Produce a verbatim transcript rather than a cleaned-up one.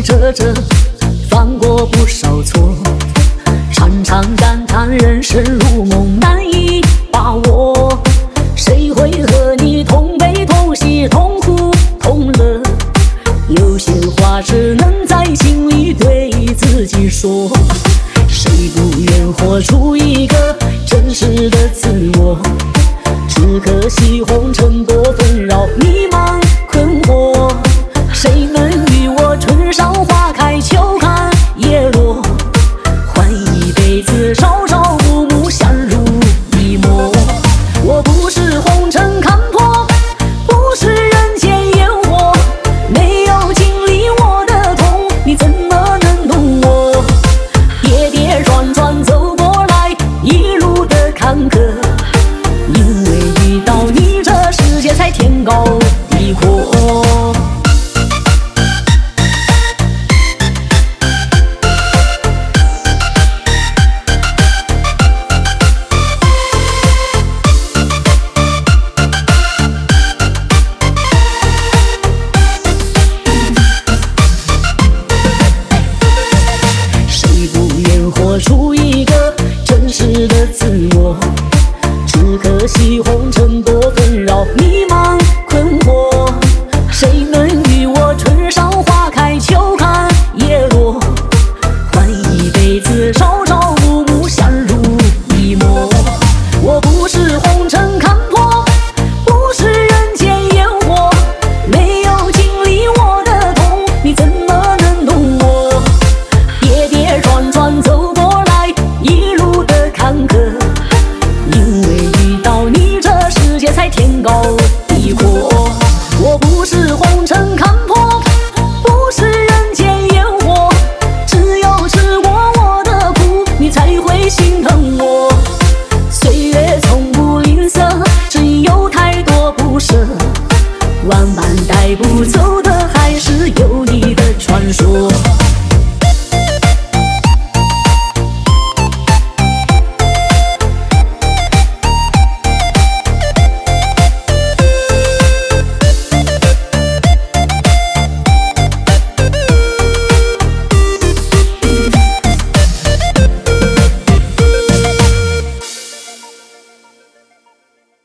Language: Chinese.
折折，犯过不少错，常常感叹人生如梦，难以把握。谁会和你同悲同喜，同哭同乐？有些话只能在心里对自己说。谁不愿活出一个真实的自我？只可惜红尘多纷扰，迷茫困惑。谁能与我春上花开，秋看叶落？换一辈子朝朝暮暮，相濡以沫。我不是红尘看破，不是人间烟火，没有经历我的痛，你怎么能懂我？跌跌撞撞走过来，一路的坎坷，因为遇到你，这世界才天高。